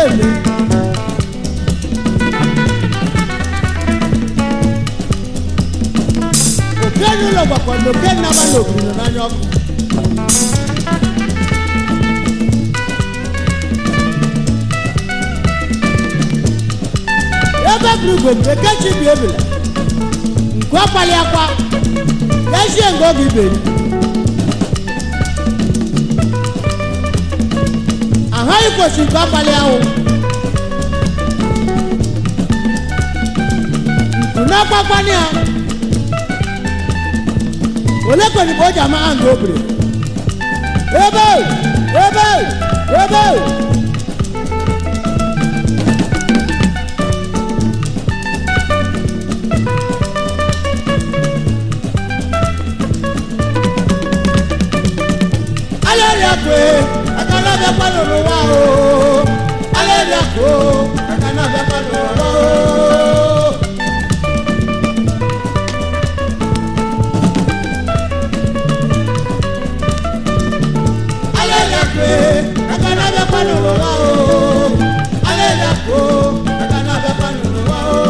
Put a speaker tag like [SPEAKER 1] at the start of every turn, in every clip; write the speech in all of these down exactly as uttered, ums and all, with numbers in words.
[SPEAKER 1] mi. Òkè ní lọ gbàgbọ́ ní òkè ní abá ní òkè ní n'anya ọkụ. Ebe buru igwe eke chi bi ebile. Nkwu akpali akwa. Ya eshie nga oge iberi. Aha ikwochi nkwu akpali ahụ. Nkwu na-akpakwani ya. Ole kwani bo jama ando obre. Ebe! Ebe! Ebe! Aleria kwe, akana be palo no wa o. Aleria ko, akana be palo no wa o. Aleria kwe, akana be palo no wa o. Aleria ko, akana be palo no wa o.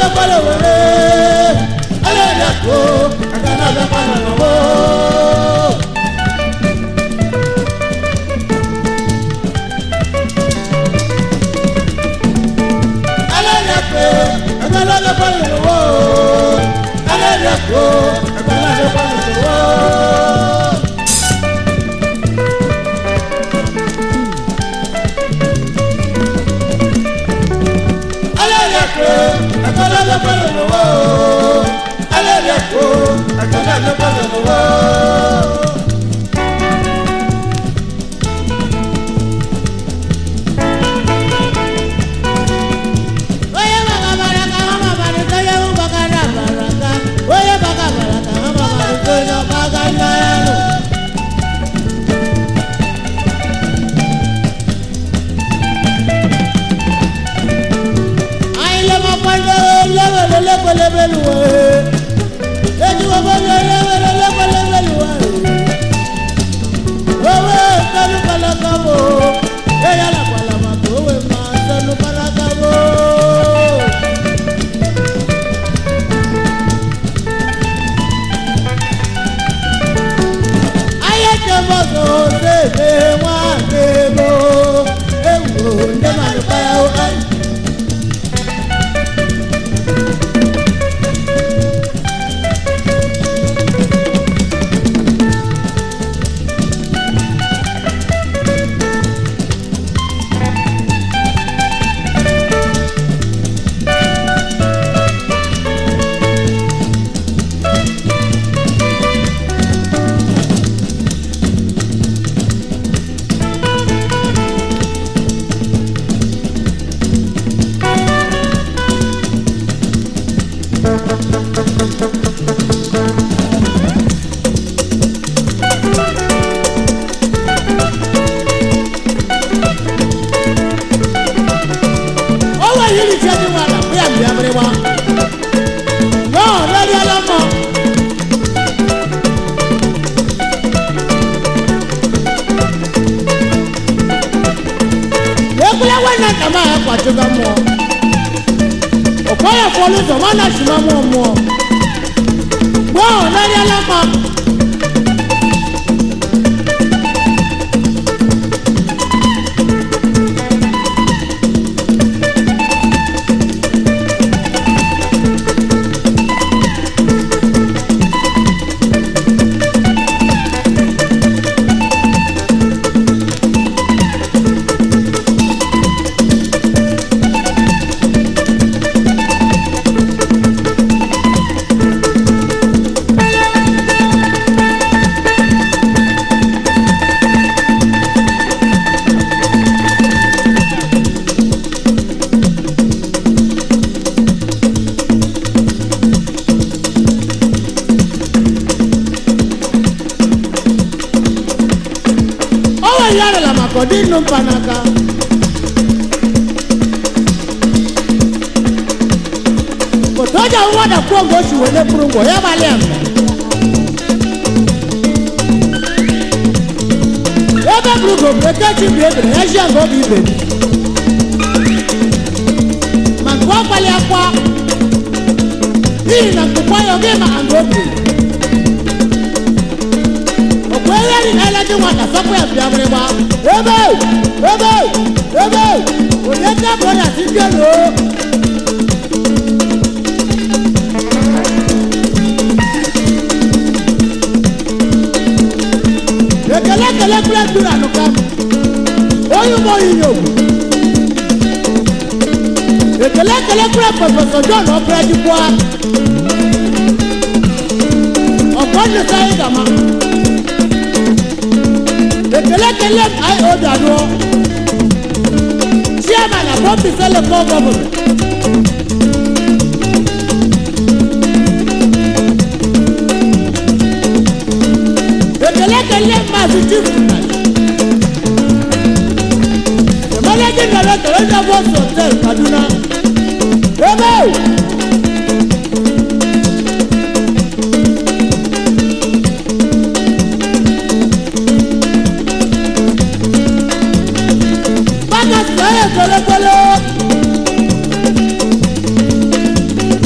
[SPEAKER 1] bẹ palo wẹrẹ alẹ rẹ ko akana bẹ palo lọwọ. alẹ rẹ ko akana bẹ palo lọwọ alẹ rẹ ko akana bẹ palo lọwọ. Akala le palo lowo, ale le ko, akala le palo lowo. Oye baka baraka, mama baraka, oye baka baraka, oye baka baraka, mama baraka, oye baka baraka. Kodino panaka Kotoja uwada kuongo shuwele prungo ya baliambe Ebe prungo proteti bebe ya jango bibe Mankwa pali akwa Hii na kupayo gema angobi Okwele ni eleti wata sopo ya piyamrewa Ebe! Ebe! Ebe! Oyeta broda singelo! Ekele kele kule dura nukam. Oyu mo yinyo. Ekele kele kule Professor John Obredi kwa. Okwele sayi gama. Ekele kele ai odano. Chairman of Bobby Sele for government. Ekele kele mazitif. The managing director of the Boss Hotel Kaduna. Ebe! Kole kole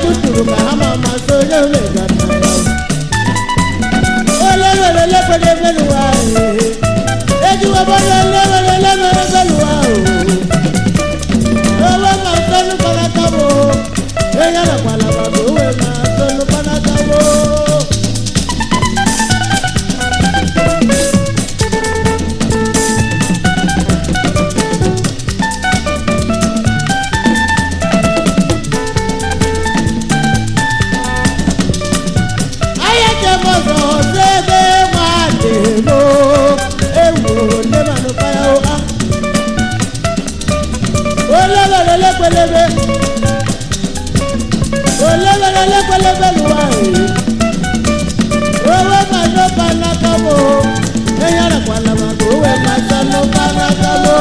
[SPEAKER 1] kuturu ka hama maso yo me gana ole ole le pede beluwa eju obole le ole le beluwa o owo ma sonu para tabo eya la pala ba o we ma sonu para tabo Pelebe olebe lele pelebe luwa e owe ma no pana kamo eya la kwala ma ko we ma sa no pana kamo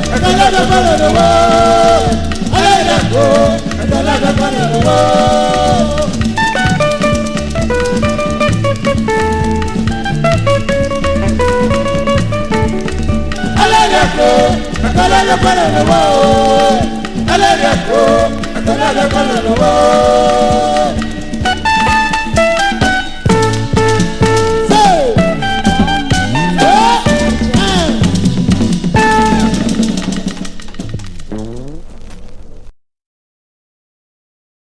[SPEAKER 1] ẹ̀kọ́lẹ́dọ̀ pẹ̀lú lówó. Ẹlẹ́dẹ̀kọ́ ẹ̀kọ́lẹ́dọ̀ pẹ̀lú lówó. Ẹlẹ́dẹ̀kọ́ ẹ̀kọ́lẹ́dọ̀ pẹ̀lú lówó. Ẹlẹ́dẹ̀kọ́ ẹ̀kọ́lẹ́dọ̀ pẹ̀lú lówó.